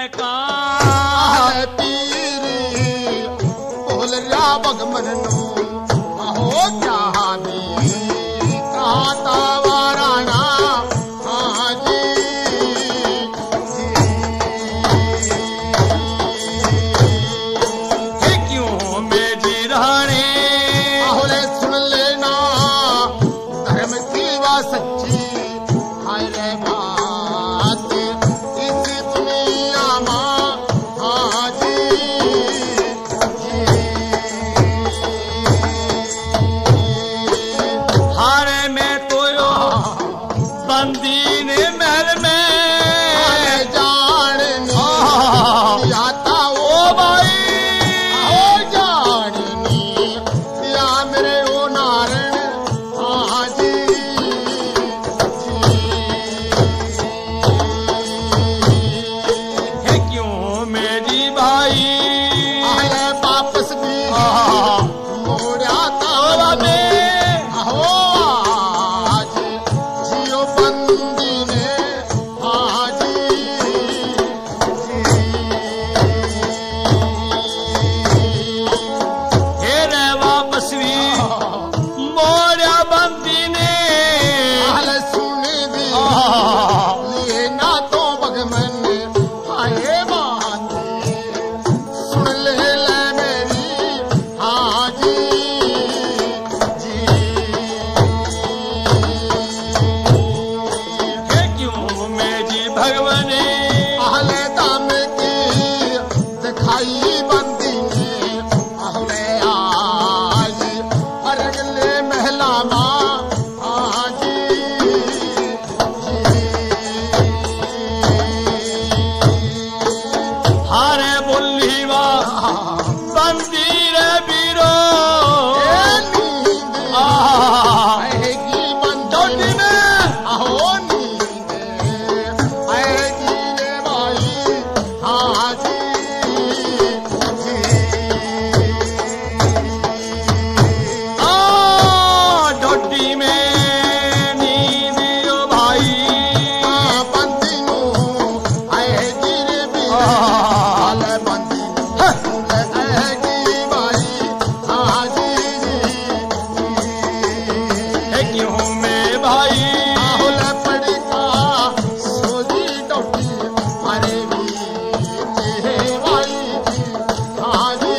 का पीरी बोल रहा भगमन नो हो क्या हादी कहता वाराना हाँ जी क्यों में जी रहने आहोले सुन लेना धर्म की वा सच्ची हाय रे बात इस दुनिया मां हाँ जी हारे में तो यो बंदी ने महल में जाननी आता ओ भाई हो जाननी या मेरे ओ नारायण हाँ जी है क्यों मेरी भाई आले वापस भी मोड़ा था बाबे हो आज जियो बंदी ने हाँ जी हे रे वापस भी मोड़ा बंदी ने हाल सुन दी लिए ना तो भगमन आए बात सुन ले मेरी हाँ जी है क्यों मेरी भगवाने आहले दाम की दिखाई बंदी ने आहले आज अरगले महला माँ आज हारे बोली वा बंदी रे बीरो आएगी डोडी बंदी में आहो नींद आएगी रे भाई हाँ जी डोडी में नींद यो भाई बंदी नू आएगी रे बीरो हाल बंदी नू आएगी भाई हाँ जी है क्यों में भाई आहुल पड़ी का सोजी डोटी अरे भी मेरे भाई हाँ जी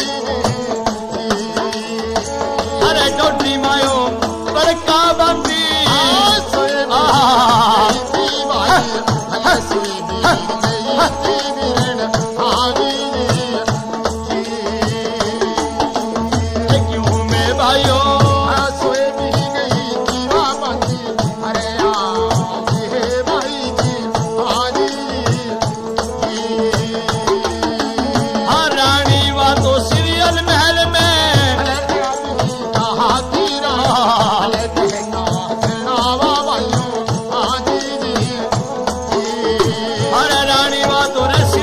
अरे डोडी मायो बड़का बंदी सोए भी भाई हले सोए भी बीरण हाँ जी है क्यों में भाइयों सोए भी गई जीवा बंदी अरे आज हे भाई जी हाँ जी हाँ रानी वा तो सीरियल महल में अरे रानी वा तो रे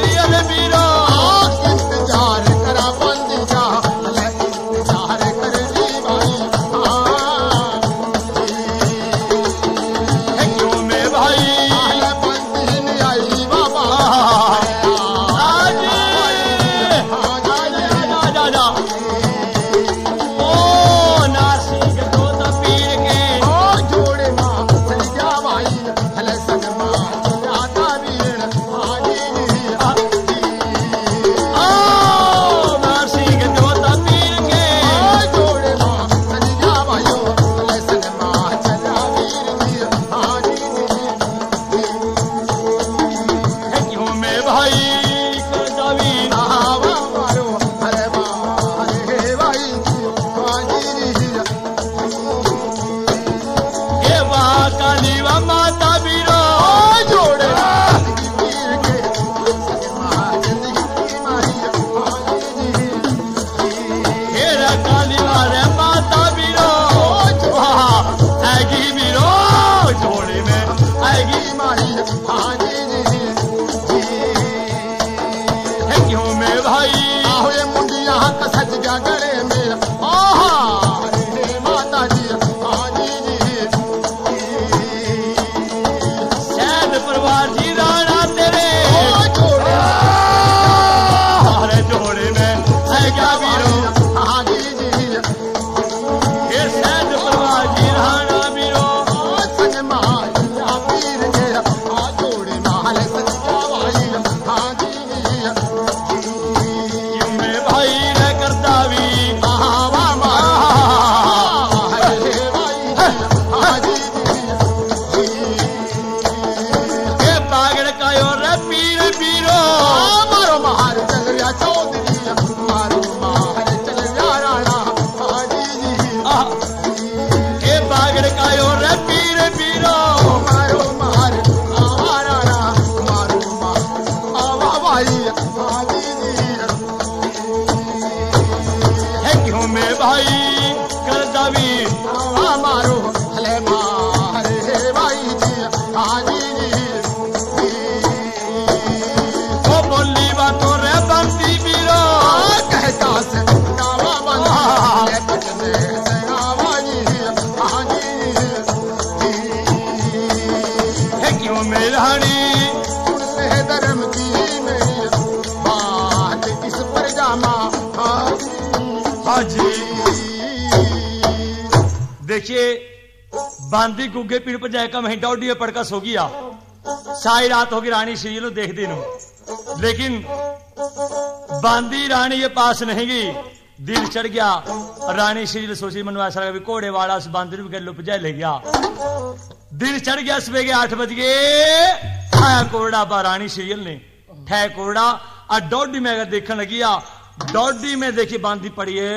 देखिए बांदी गुग्गे पीड़ पर जाकर वहीं डॉडी में पड़का सो गया। सारी रात होगी रानी श्री नु देख दी नु, लेकिन बांदी रानी के पास नहीं गई। दिल चढ़ गया। रानी श्री सोची मन ऐसा लगा घोड़े वाला उस बांदी को लुप जाए ले गया। दिल चढ़ गया। सुबह के 8 बज गए। आया कोरडा बा रानी श्री ने ठह कोरडा और डॉडी में अगर देखने लगिया, डॉडी में देखी बांदी पड़ी है,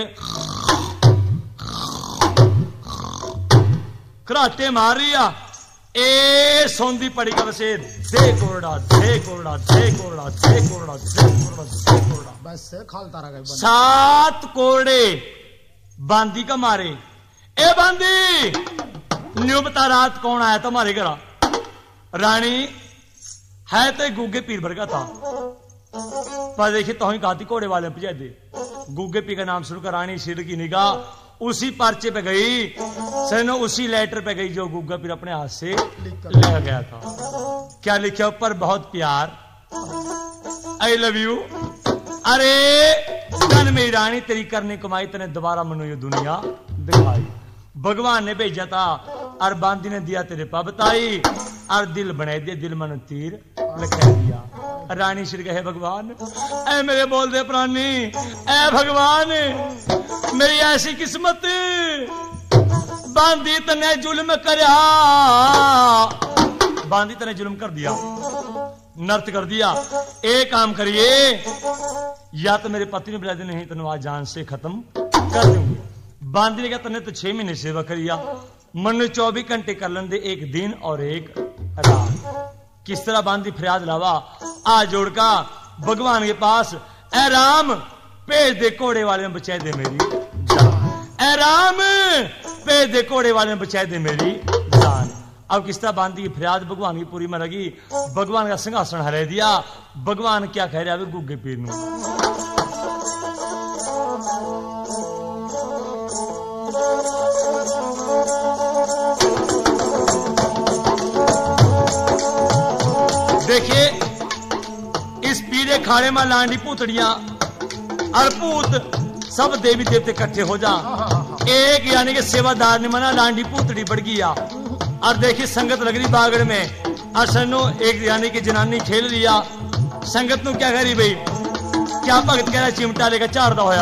कराटे मार रही ए सौंदी पड़ी का बसे दे कोरडा दे कोरडा दे कोरडा दे कोरडा दे कोरडा दे कोरडा बस खालता रहा 7 कोरडे बांदी का मारे। ए बांदी न्यू बता रात कौन आया तुम्हारे घर? रानी है तो गुग्गे पीर भर का था, पर देखिए तो ही कहा घोड़े वाले पे दे। गुग्गे पीर का नाम सुनकर रानी सिर की निगाह उसी पर्चे पे गई, सनो उसी लेटर पे गई जो गुग्गा पीर अपने हाथ से ले गया था। क्या लिखा ऊपर? बहुत प्यार, आई लव यू। अरे धन मेरी रानी तेरी करने कमाई तने दोबारा मनो ये दुनिया दिखाई। भगवान ने भेजा था और बांदी ने दिया तेरे पा बताई और दिल बना दिया, दिल मन तीर लगा दिया। रानी श्री कहे भगवान ऐ मेरे बोल दे प्राणी, ऐ भगवान मेरी ऐसी किस्मत, बांदी तने जुल्म करया, बांदी तने जुल्म कर दिया, नर्त कर दिया। एक काम करिए, या तो मेरे पति ने बुला दे, नहीं तो आज जान से खत्म कर दूंगी। बांदी ने कहा तने तो 6 महीने सेवा करिया, मन 24 घंटे कर लें दे, 1 दिन और 1 रात। किस तरह बांदी फरियाद लावा आ जोड़का भगवान के पास, ऐ राम भेज दे घोड़े वाले में बचा दे मेरी जान, ऐ राम भेज दे घोड़े वाले में बचा दे मेरी जान। अब किस तरह बांदी की फरियाद भगवान की पूरी में लगी। भगवान का सिंहासन हरा दिया। भगवान क्या कह रहा है गुग्गे पीर नू? देखिए इस पीले खाड़े में लांडी पूतड़ियां और पूत सब देवी देवते इकट्ठे हो जा। एक यानी कि सेवादार ने मना लांडी पूतड़ी बढ़ गया और देखिए संगत लग रही बागड़ में। असनो एक यानी कि जनानी खेल लिया। संगत नु क्या करी भाई? क्या भगत कह रहा चिमटा लेकर चारदा होया।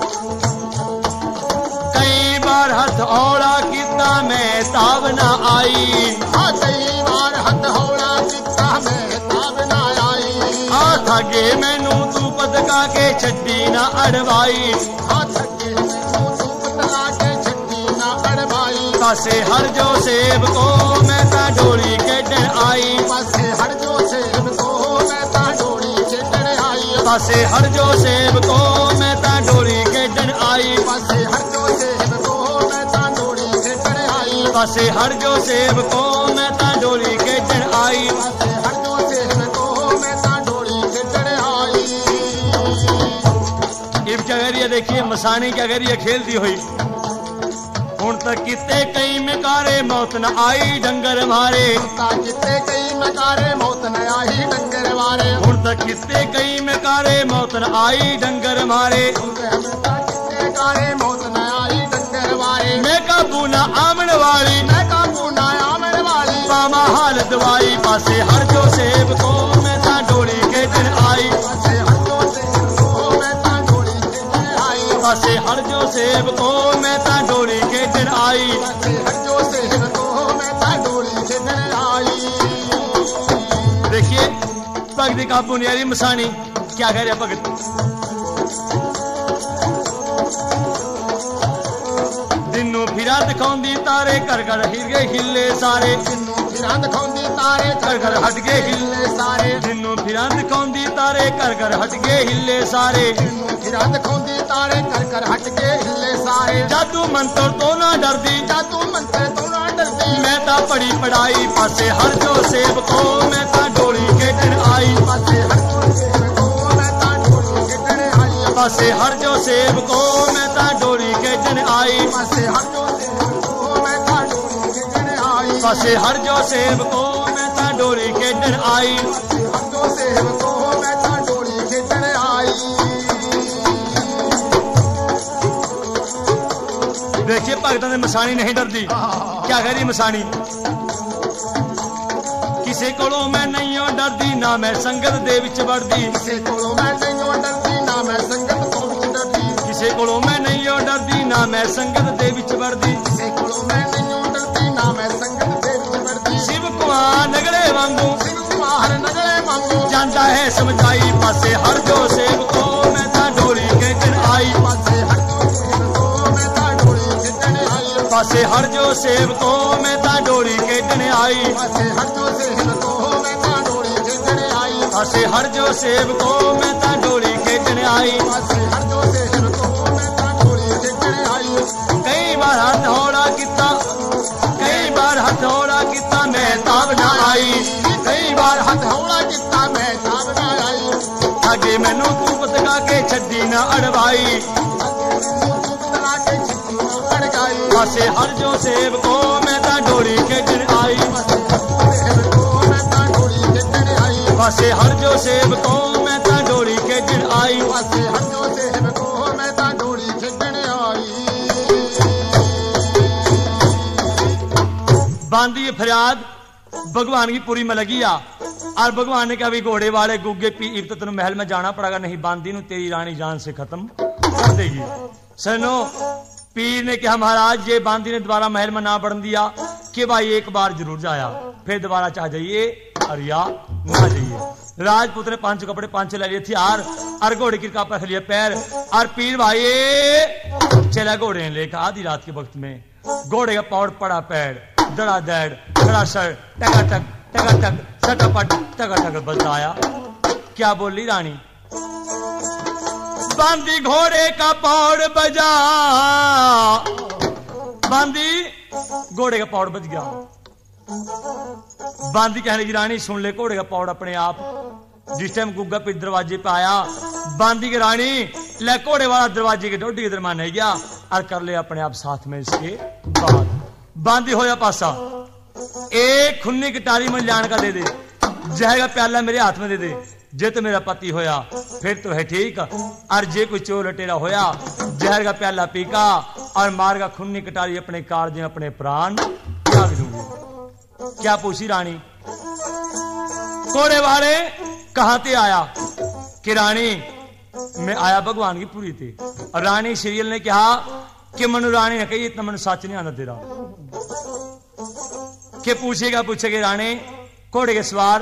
कई बार हथ औड़ा किता मैं ताब ना आई, कई बार हथ हौला किता मैं ताब ना आई, थगे मैनू तू पदका के छड्डी ना अड़वाई, थगे मैनू तू पदका के छड्डी ना अड़वाई। पासे हर जो सेब को मैं ता डोरी खेडन आई, पासे हर जो सेब को मैं ता डोरी खेडन आई, पासे हर जो सेब को मैं ता डोरी खेडन आई, पासे हर जो सेब को मैं ता डोरी खेडन आई, पासे हर जो सेब को मैं ता डोरी खेडन आई, पासे हर जो सेब को मैं ता डोरी खेडन आई। इब क्या करिए? देखिए मसानी क्या करिए? खेलती हुई हुण तक किते कई मकारे मौत न आई डंगर मारे, किते कई मकारे मौत न आई डंगर मारे, हुण तक किते कई मकारे मौत न आई डंगर मारे, किते कारे मौत न आई डंगर मारे। मैं काबू ना आमन वाली, मैं काबू ना आमन वाली, पामा हाल दवाई, पासे हर जो सेब को मैं ता डोरी के दिन आई, पासे हर जो सेब को मैं ता डोरी के दिन आई, पासे हर जो सेब को मैं ता डोरी के दिन आई, पासे हर जो सेब को मैं ता डोरी के दिन आई। देखिए भगत काबू नहीं आ रही। मसानी क्या कह रहे भगत? दिनों फिरा दिखाऊंदी तारे घर घर हिल गए हिले सारे, दिनों फिरा दिखाऊंदी तारे घर घर हट गए हिले सारे, दिनों फिरा दिखाऊंदी तारे घर घर हट गए हिले सारे, दिनों फिरा दिखाऊंदी तारे घर घर हट के हिले सारे। जादू मंत्र तो ना डरदी, जादू मंत्र तो ना डरदी, मैं ता पढ़ी पढ़ाई, पासे हर जो सेब को मैं ता डोरी के दिन आई, पासे हर जो सेब को मैं ता डोरी के दिन आई, पासे हर जो सेब को मैं ता डोरी के दिन आई, पासे हर जो सेब को मैं ता डोरी के दिन आई, पासे हर जो सेब को मैं ता डोरी के दिन आई, पासे हर जो सेब को मैं ता डोरी के दिन आई। देखिए भगतां दे मसाणी नहीं डरदी। क्या कह रही मसाणी? किसे कोलों मैं नहीं हो डरदी ना मैं संगत दे विच वड़दी। किसे कोलों मैं नहीं हो डरदी ना मैं संगत तो विच डरदी। किसे कोलों मैं नहीं हो डरदी ना मैं संगत दे विच वड़दी। किसे कोलों मैं नहीं हो डरदी ना मैं संगत दे विच वड़दी। शिव कुमार नगड़े वांगू शिव कुमार नगड़े वांगू जांदा है समझाई पासे हर जो सेवको मैं तां डोली खेचण आई। पासे हर जो सेवको मैं तां डोली खेचण आई। पासे हर जो सेवको मैं तां डोली खेचण आई। पासे हर जो सेवको मैं तां डोली खेचण आई। पासे हर जो सेवको मैं तां डोली खेचण आई। पासे हर जो सेवको मैं तां डोली खेचण आई। कई बार हथ हौला किता कई बार हथ हौला किता मैं ताब ना आई। कई बार हथ हौला किता मैं ताब ना आई। अगे मैनू तू पतका के छड्डी ना अड़वाई। पासे हर जो सेवको मैं तां डोली खेचण आई। पासे हर जो सेवको मैं तां डोली खेचण आई। पासे हर जो सेवको मैं तां डोली खेचण आई। बांधी फरियाद भगवान की पूरी में लगी आ। और भगवान ने कहा भी घोड़े वाले गुग्गे पीर तो तेन महल में जाना पड़ेगा, नहीं बांधी नू तेरी रानी जान से खत्म कर देगी। सुनो पीर ने कहा महाराज ये बांधी ने दोबारा महल में ना बढ़ दिया कि भाई एक बार जरूर जाया फिर दोबारा चाह जाइए और या ना जाइए। राजपूत ने 5 कपड़े 5 ले लिए हथियार और घोड़े की कापा लिया पैर और पीर भाई चला घोड़े ने लेकर आधी रात के वक्त में घोड़े का पौड़ पड़ा पैर दड़ा दड़ खड़ा सर टकाटक टकाटक सटापट टकाटक बजता आया। क्या बोली रानी? बांधी घोड़े का पौड़ बजा। बांधी घोड़े का पौड़ बज गया। बांधी कहने लगी रानी सुन ले घोड़े का पौड़ अपने आप। जिस टाइम गुग्गा पे दरवाजे पे आया बांधी के रानी ले घोड़े वाला दरवाजे के डोडी के दरमाने गया और कर ले अपने आप साथ में। इसके बाद बांधी होया पासा एक खुन्नी कटारी में जान का दे दे जहर का प्याला मेरे हाथ में दे दे जे तो मेरा पति होया फिर तो है ठीक और जे कोई चोर लटेरा होया जहर का प्याला पीका और मार का खुन्नी कटारी अपने कारजे अपने प्राण त्याग दूंगी। क्या पूछी रानी? घोड़े वाले कहां ते आया कि रानी मैं आया भगवान की पूरी थी। और रानी सीरियल ने कहा कि मनु रानी ने कही इतना मनु सच नहीं आना तेरा के पूछेगा रानी घोड़े के सवार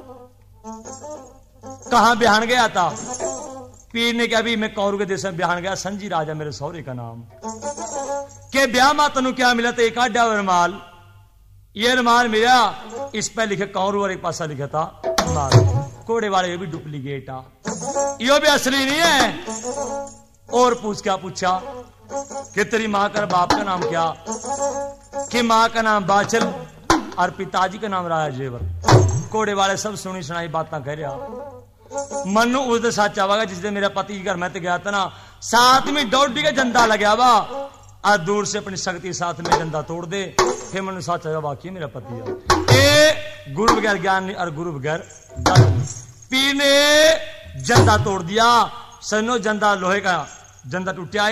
कहां बिहान गया था? पीर ने कहा भी मैं कौरू के देश में बिहान गया संजी राजा मेरे सौरे का नाम के ब्याह मा तनु क्या मिला तो एक आड्या रुमाल ये रुमाल मिला इस पे लिखे कौरू और एक पासा लिखा था माल। घोड़े वाले ये भी डुप्लीकेट आ यो भी असली नहीं है। और क्या पूछा कि तेरी माँ का बाप का नाम क्या? कि माँ का नाम बाचल और पिताजी का नाम राजा जेवर। घोड़े वाले सब सुनी सुनाई बातें कह रहा। मनु उस दिन सच आवागा जिस दिन मेरा पति के घर में तो गया था ना साथ में डोडी का जंदा लगा वा और दूर से अपनी शक्ति साथ में जंदा तोड़ दे फिर मनु सच आएगा वाकई मेरा पति है। ए गुरु बगैर ज्ञान नहीं और गुरु बगैर ज्ञान नहीं। पीर ने जंदा तोड़ दिया। सनो जंदा लोहे का जंदा टूटा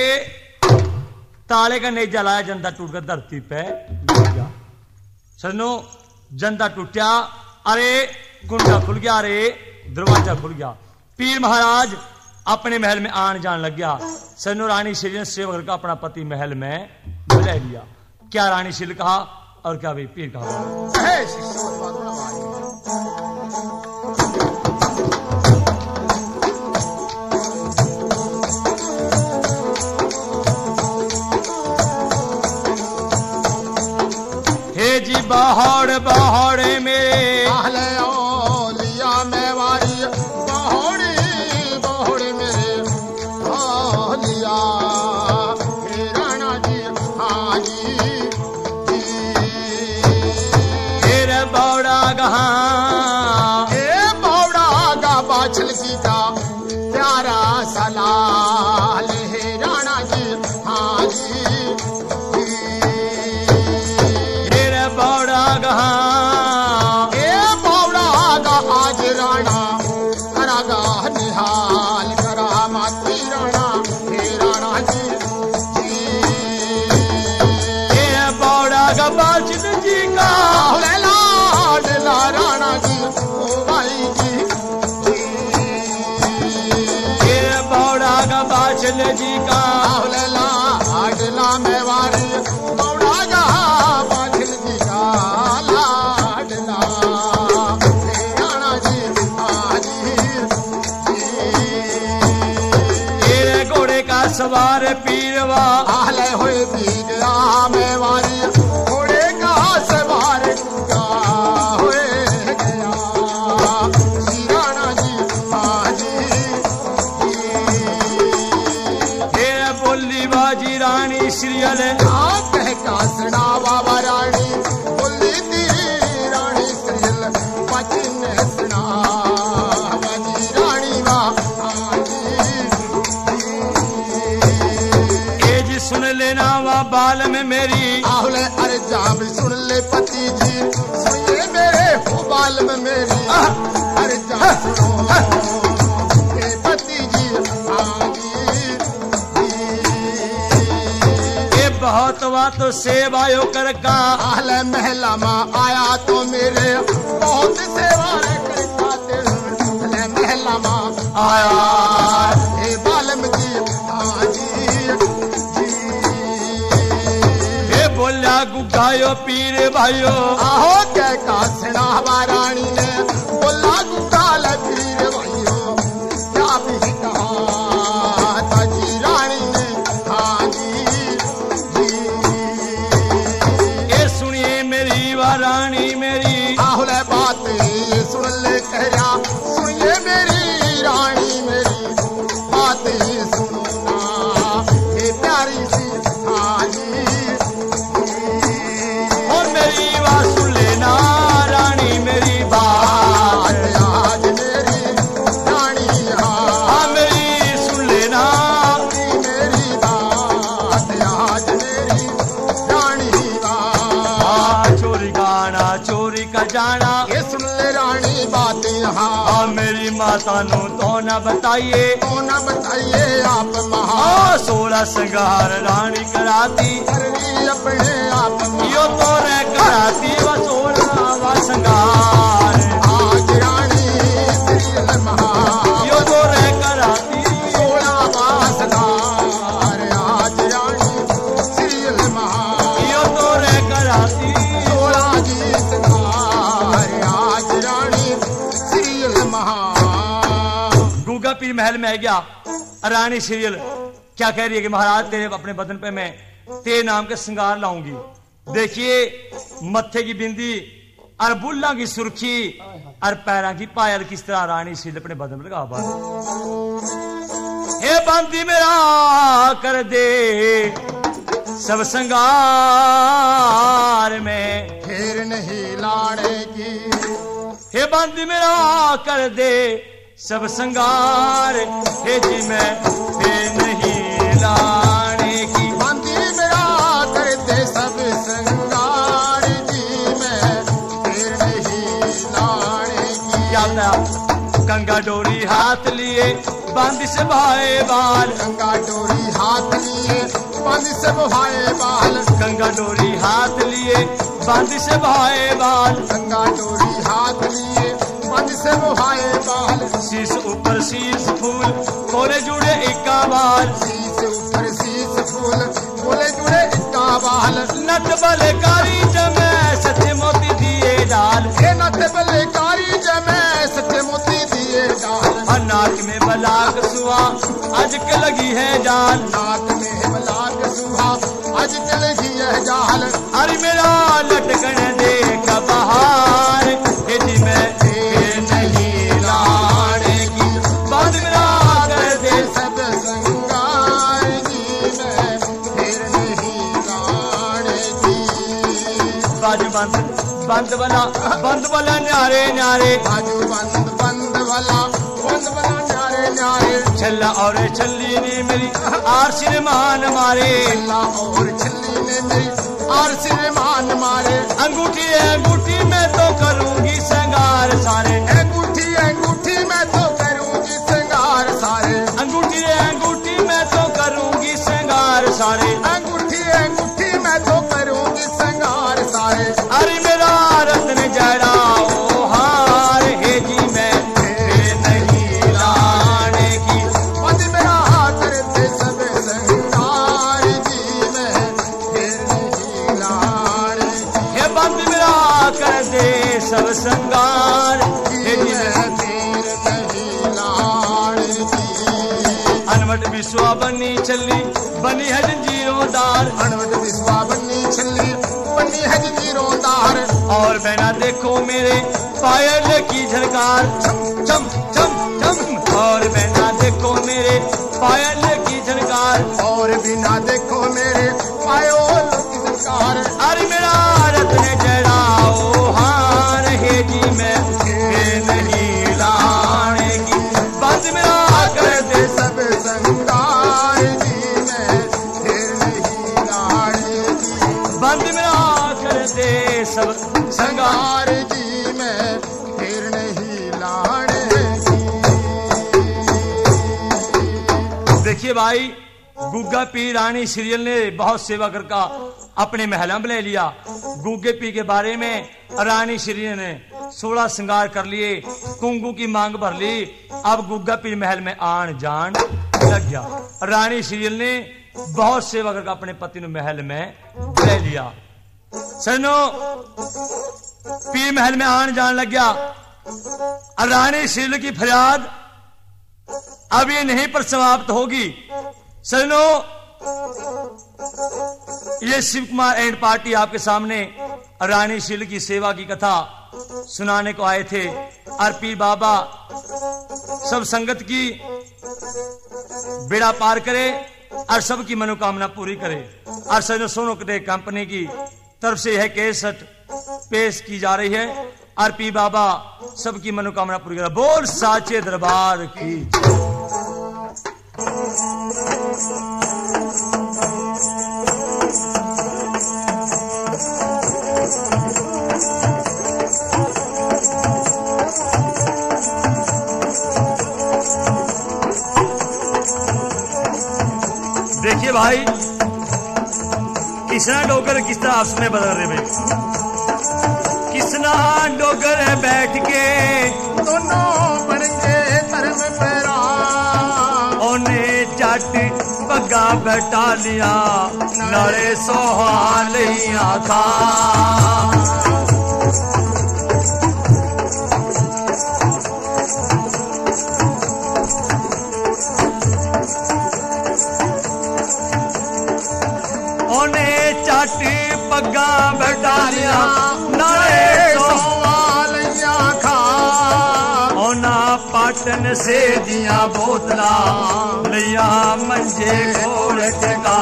ताले का नेजा लाया जंदा टूटकर धरती पे गिर गया। सनो जंदा टूटा अरे कुंडा खुल गया अरे दरवाजा खुल गया। पीर महाराज अपने महल में आन जान लग गया। सनो रानी श्री ने सेवक का अपना पति महल में बुला लिया। क्या रानी शील कहा और क्या भाई पीर कहा? हे जी बाहर बाहर मेरे बाजी का लैला लाडला मेवारी मौड़ा गा बादल जी का लाडला राणा जी ये घोड़े का सवार पीरवा आहले हुए पी गया मेवारी घोड़े का सवार का हुए गया श्री राणा जी ये बोली बाजी रानी सीरियल कह का सुना बाबा रानी बोली तेरी रानी श्रील बचन सुना बाजी रानी ये जी सुन लेना वा बाल में मेरी आहले अरे जाब सुन ले पति जी सुनिए मेरे हो बाल में मेरी अरे जाब सुनो हे पति जी ये बहुत बात सेवायो कर का आहले महला माँ आया तो मेरे बहुत सेवा करता तेरे महला माँ आया हे बालम जी ये बोलिया गुगायो पीर भाइयो आहो क्या का सना रानी ने बोला गुगाल पीर भाइयों क्या भी कहा ताजी रानी ने हाँ जी ये सुनिए मेरी वा रानी मेरी आहुले बात ये सुन ले कह रहा सुनिए मेरी रानी मेरी बात ये सुनो ना ये प्यारी सी हाँ जी और मेरी वा सुन लेना रानी मेरी बात आज मेरी रानी हाँ मेरी सुन लेना मेरी बात आज मेरी रानी बात चोरी गाना चोरी का जाना ये सुन ले रानी बात यहाँ मेरी माता नु तो न बताइए तो न बताइए आप महा 16 श्रृंगार रानी कराती करनी अपने आप यो तो रे कराती व 16 वा श्रृंगार आज रानी श्रील महा यो तो रे कराती 16 वासदार आज रानी श्रील महा यो तो रे कराती 16 गीतकार आज रानी श्रील महा गूगा पीर महल में है गया रानी सीरियल क्या कह रही है कि महाराज तेरे अपने बदन पे मैं तेरे नाम के श्रृंगार लाऊंगी। देखिए मत्थे की बिंदी और बुल्ला की सुर्खी और पैरा की पायल किस तरह रानी सीरियल अपने बदन में लगा पा हे बंदी मेरा कर दे सब श्रृंगार में फिर नहीं लाने की हे बंदी मेरा कर दे सब श्रृंगार हे जी मैं फिर नहीं लाने की बंदी मेरा करते सब श्रृंगार जी मैं फिर नहीं लाने की याद है गंगा डोरी हाथ लिए बांदी से भाए बाल गंगा डोरी हाथ लिए बंदी से भाए बाल गंगा डोरी हाथ लिए बांदी से भाए बाल गंगा डोरी हाथ लिए बंदी से भाए बाल शीश ऊपर शीश फूल कोले जुड़े इक्का बाल शीश ऊपर शीश फूल बोले जुड़े इक्का बाल नट बले कारी जमे सच्चे मोती दिए डाल हे नथ बले कारी जमे सच्चे मोती दिए डाल और नाक में बलाक सुआ आज के लगी है जाल नाक में बलाक सुहा आज चल गई है जाल अरे मेरा लटकन देख बहार हे जी मैं फिर नहीं लाने की बात मेरा कर दे सब श्रृंगार जी मैं फिर नहीं लाने की बाजू बंद वाला न्यारे न्यारे बाजू बंद वाला न्यारे न्यारे छल्ला और छल्ली ने मेरी आरसी ने मान मारे अल्लाह और छल्ली ने मेरी आरसी ने मान मारे अंगूठी अंगूठी मैं तो करूंगी श्रृंगार सारे अंगूठी अंगूठी मैं तो करूंगी श्रृंगार सारे अंगूठी अंगूठी मैं तो करूंगी श्रृंगार सारे अंगूठी अंगूठी मैं तो करूंगी श्रृंगार सारे अरे मेरा रत्न जड़ाओ हार हे जी मैं फिर नहीं लाने की बंद मेरा करते सब अणवट विश्वा बनी छली बनी है जंजीरों-दार। अणवट विश्वा बनी छली बनी है जंजीरों-दार। और बिना देखो मेरे पायल की झनकार छम छम छम छम। और बिना देखो मेरे पायल की झनकार। और बिना देखो मेरे पायल की झनकार। अरे मेरा रत्न जड़ाओ हार है जी मैं नहीं लानेगी। बंद मेरा कर दे सब संगार जी मैं फिर नहीं लानेगी। बंद मेरा कर दे सब संगार जी मैं फिर नहीं लानेगी। देखिए भाई, गुग्गा पी रानी सीरियल ने बहुत सेवा करका अपने महला में ले लिया। गुग्गे पी के बारे में रानी सीरियल ने 16 श्रृंगार कर लिए, कुंगू की मांग भर ली। अब गुग्गा पी महल में आन जान लग गया। रानी सीरियल ने बहुत सेवा करके अपने पति ने महल में ले लिया। सनो पी महल में आन जान लग गया। रानी सीरियल की फरियाद अब ये नहीं पर समाप्त होगी। सनो ये शिव कुमार एंड पार्टी आपके सामने रानी शील की सेवा की कथा सुनाने को आए थे। और पीर बाबा सब संगत की बेड़ा पार करे और सबकी मनोकामना पूरी करे। और सनो सोनो कटे कंपनी की तरफ से यह केसट पेश की जा रही है। और पीर बाबा सबकी मनोकामना पूरी करे। बोल साचे दरबार की। देखिए भाई, किसना डोगर किस तरह आपस में बदल रहे भाई। किसना डोगर बैठ के दोनों बनेंगे धर्म पैरा। ओने जट पग्गा बैठा लिया नाले सोहालिया था। चाटी पग्गा बैठा लिया नाले सोवालिया खा। ओना पाटन से दिया बोतला लिया मंजे घोड़ट का।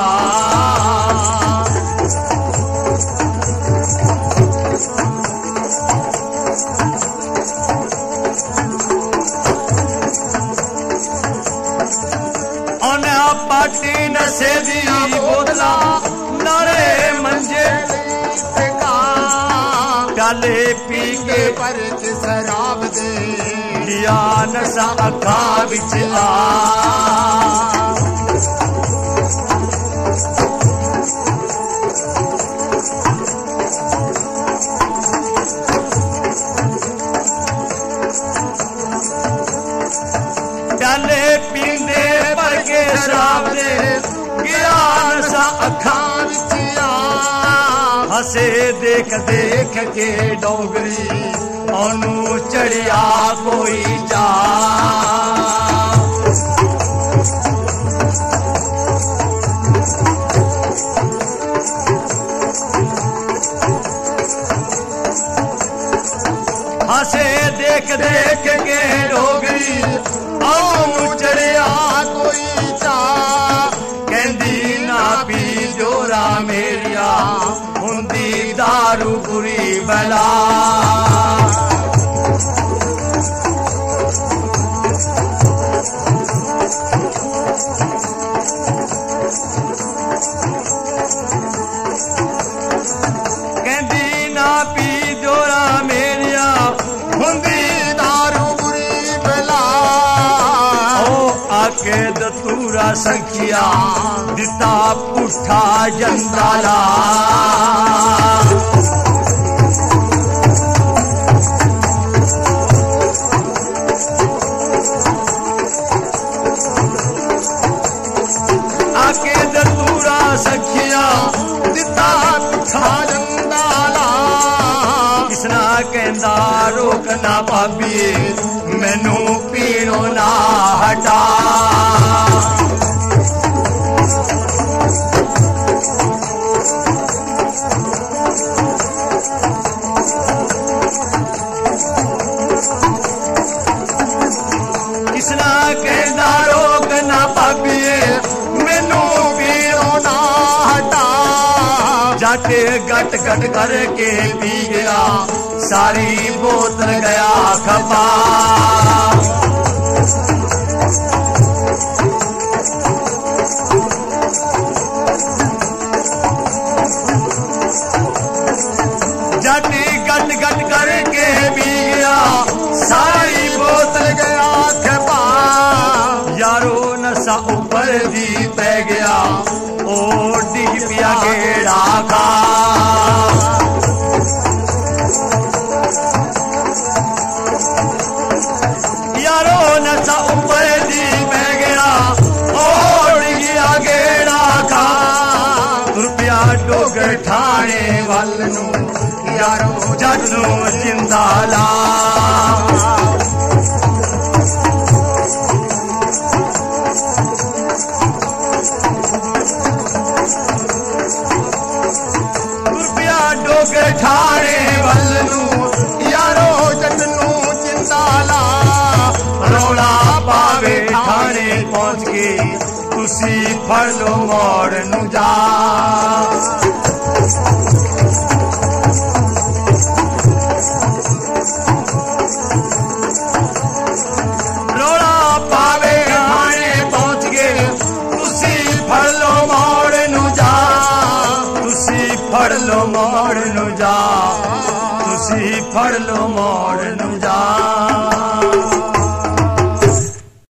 ओना पाटन से दिया बोतला नारे मंजे का। प्याले पी के पर शराब दे लिया नशा अखा बिच आ। प्याले पींदे पर के शराब दे गिया नशा अखा हसे देख देख के डोगरी ओनू चढ़िया कोई जा। हसे देख देख के डोगरी ओनू चढ़िया कोई जा। कहंदी ना पी जोरा मेरिया हुंदी दारू बुरी बला। कहंदी ना पी जोरा मेरिया हुंदी दारू बुरी बला। ओ आके दतूरा सखिया दिता पुठा जंदाला। आके दतूरा सखिया दिता पुठा जंदाला। किसना कहंदा रोकना भाभी मैनू पीणों ना हटा। गट गट करके पी गया, सारी बोतल गया खपा। जटी गट गट करके पी गया, सारी बोतल गया खपा। यारो नशा ऊपर दी पै गया, ओ डिग पिया गेड़ा का। यारो नशा ऊपर दी पै गया, ओ डिग पिया गेड़ा का। रुपया डोगर ठाणे वल नू, यारो जट नू जिंदा ला। रुपया डोगर ठाणे वल नू, यारो जट नू जिंदा ला। रौला पावे ठाणे पहुंच के, तुसी फड़ लो मोड़ नू जा। रौला पावे ठाणे पहुंच गए, तुसी फड़ लो मोड़ नू जा। तुसी फड़ लो मोड़ नू जा, तुसी फड़ लो मोड़ नू जा।